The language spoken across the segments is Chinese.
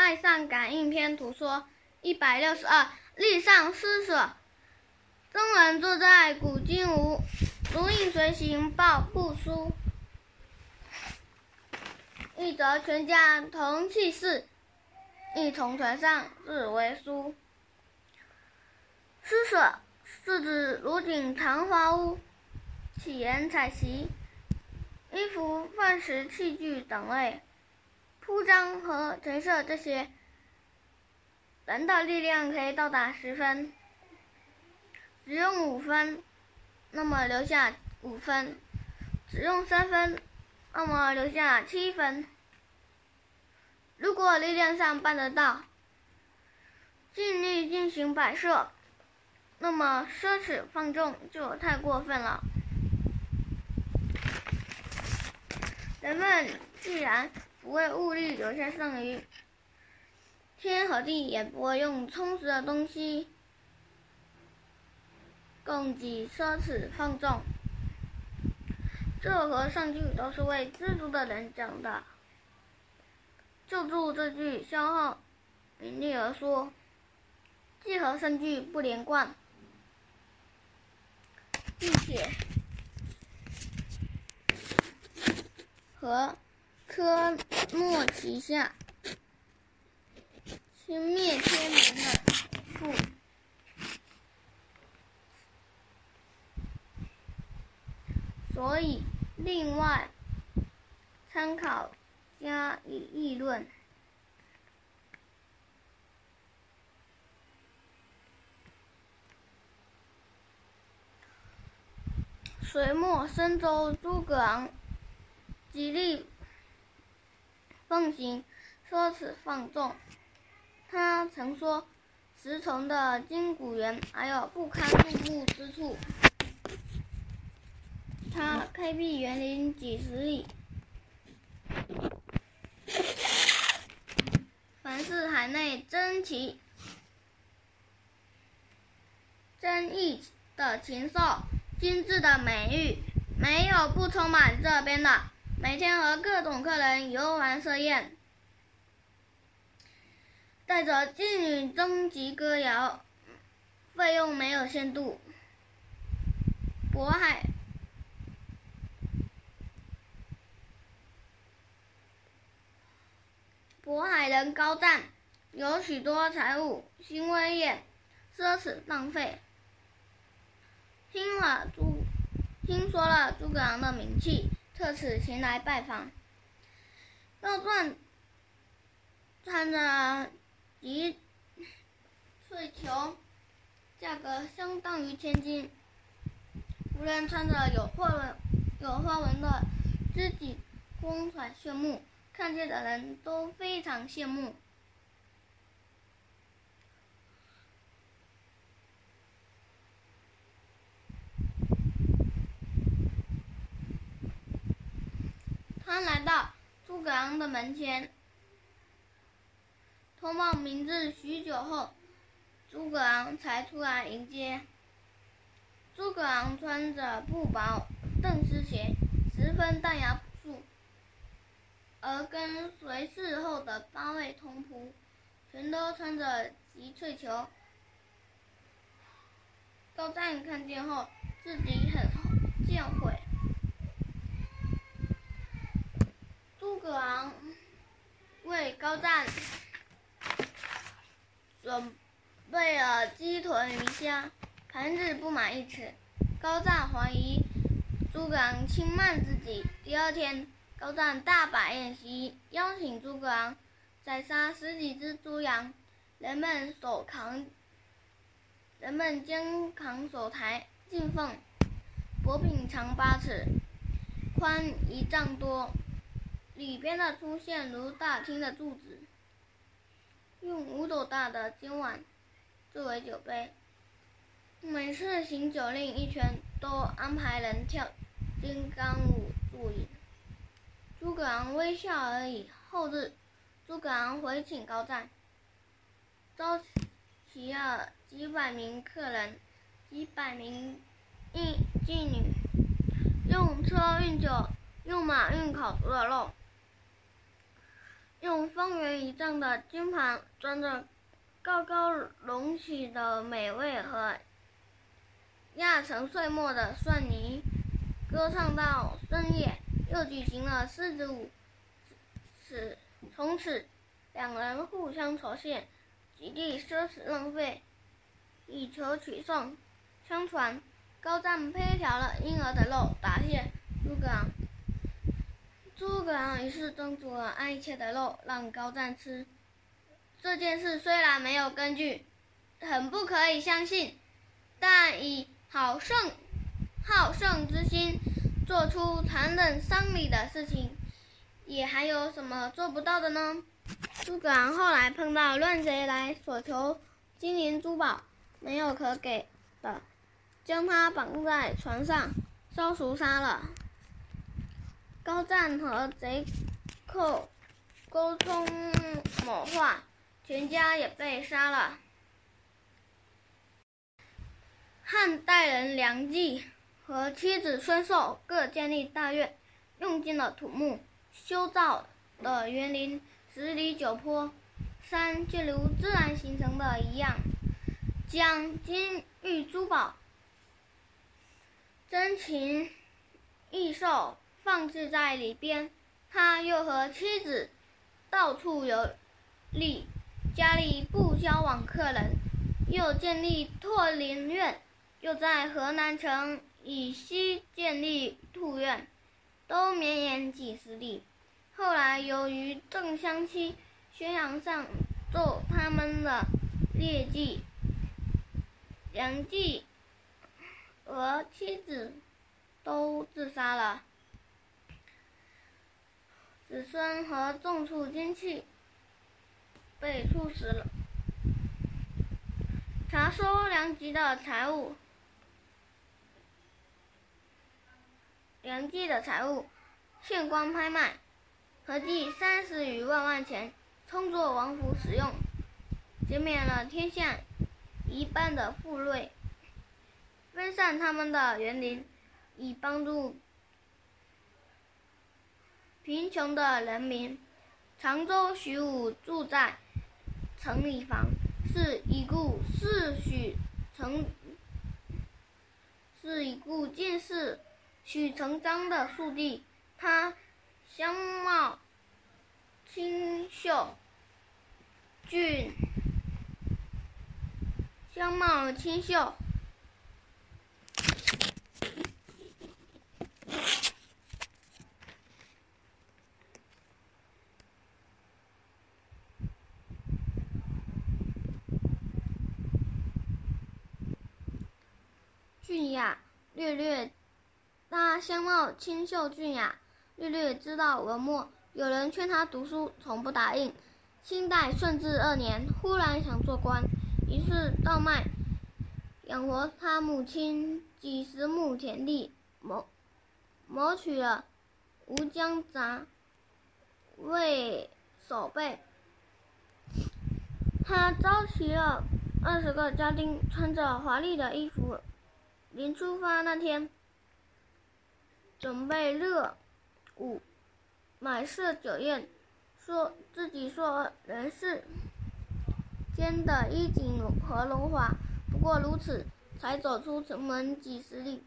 爱上感应篇》图说162，历上施舍。僧人坐在古今无，如影随形报不书。一则全家同弃事，一从船上日为书。施舍是指如锦藏华屋，启言采席、衣服、饭食、器具等类，铺张和陈设这些，人的力量可以到达10分。只用5分，那么留下5分；只用3分，那么留下7分。如果力量上办得到，尽力进行摆设，那么奢侈放纵就太过分了。人们既然不为物力留下剩余，天和地也不会用充实的东西供给奢侈放纵。这和上句都是为知足的人讲的，就注这句消耗名利而说，既和上句不连贯，并且和科诺旗下轻蔑天门的父，所以另外参考加以议论。隋末申州诸葛昂极力奉行奢侈放纵，他曾说10重的金谷园还有不堪入目之处。他开辟园林几十里，凡是海内珍奇珍异的禽兽，精致的美玉，没有不充满这边的。每天和各种客人游玩设宴，带着妓女征集歌谣，费用没有限度。渤海人高赞有许多财物，行为也奢侈浪费。听说了诸葛昂的名气，特此前来拜访。高赞穿着极翠裘，价格相当于1000金。无人穿着有花纹的织锦，光彩炫目，看见的人都非常羡慕。他来到诸葛昂的门前，通报名字许久后，诸葛昂才出来迎接。诸葛昂穿着布薄邓丝鞋，十分淡雅朴素，而跟随侍后的8位同仆，全都穿着极翠裘。高赞看见后，自己很见悔。诸葛昂为高赞准备了鸡豚鱼虾，盘子不满1尺。高赞怀疑诸葛昂轻慢自己。第2天，高赞大摆宴席，邀请诸葛昂宰杀10几只猪羊，人们肩扛手抬进奉。薄饼长8尺，宽1丈多，里边的粗线如大厅的柱子，用5斗大的尖碗作为酒杯。每次行酒令一圈，都安排人跳金刚舞助饮。诸葛昂微笑而已。后日，诸葛昂回请高赞，召集了几百名客人，几百名妓女，用车运酒，用马运烤熟的肉， 用方圆1丈的金盘装着高高隆起的美味和压成碎末的蒜泥，歌唱到深夜，又举行了狮子舞。从此，两人互相酬谢，极力奢侈浪费，以求取胜。相传，高湛烹调了婴儿的肉答谢诸葛亮，诸葛亮于是蒸煮了爱妾的肉让高湛吃。这件事虽然没有根据，很不可以相信，但以好胜之心做出残忍丧礼的事情，也还有什么做不到的呢？诸葛亮后来碰到乱贼来索求金银珠宝，没有可给的，将他绑在船上烧熟杀了。高湛和贼寇沟通谋划，全家也被杀了。汉代人梁冀和妻子孙寿各建立大院，用尽了土木修造的园林十里九坡，山就如自然形成的一样，将金玉珠宝、珍禽异兽放置在里边。他又和妻子到处游历，家里不消往客人，又建立拓灵院，又在河南城以西建立兔院，都绵延几十里。后来由于郑襄期宣扬上奏他们的劣迹，梁冀和妻子都自杀了，子孙和众处亲戚被处死了。查收梁冀的财物，现官拍卖，合计30余万钱，充作王府使用，减免了天下一半的赋税，分散他们的园林，以帮助贫穷的人民。常州徐武住在城里房，是已故进士许成章的庶弟，他相貌清秀俊雅，略略知道文墨。有人劝他读书，从不答应。清代顺治2年，忽然想做官，于是倒卖养活他母亲几十亩田地，谋取了吴江杂为守备。他召集了20个家丁，穿着华丽的衣服，临出发那天，准备热舞，买设酒宴，自己说人世间的衣锦和荣华，不过如此，才走出城门几十里。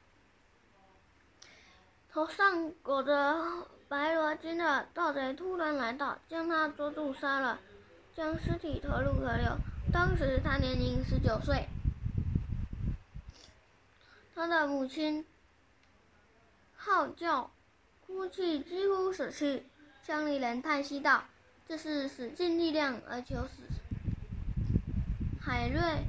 头上裹着白罗巾的盗贼突然来到，将他捉住杀了，将尸体投入河流。当时他年龄19岁。他的母亲号叫哭泣几乎死去，乡里人叹息道：“这是使尽力量而求死。”海瑞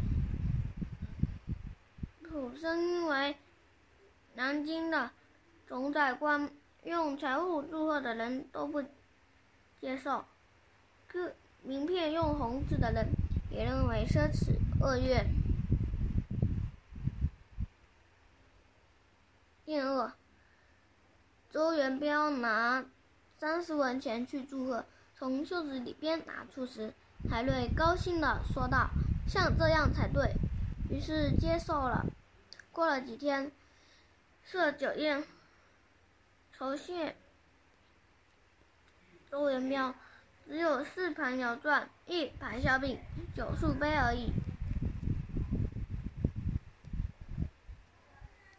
普身为南京的总宰官，用财物祝贺的人都不接受，名片用红字的人也认为奢侈恶厌恶。周元彪拿30文钱去祝贺，从袖子里边拿出时，海瑞高兴地说道：“像这样才对。”于是接受了。过了几天，设酒宴酬谢周元彪， 只有4盘鸟钻，1盘小饼，9树碑而已。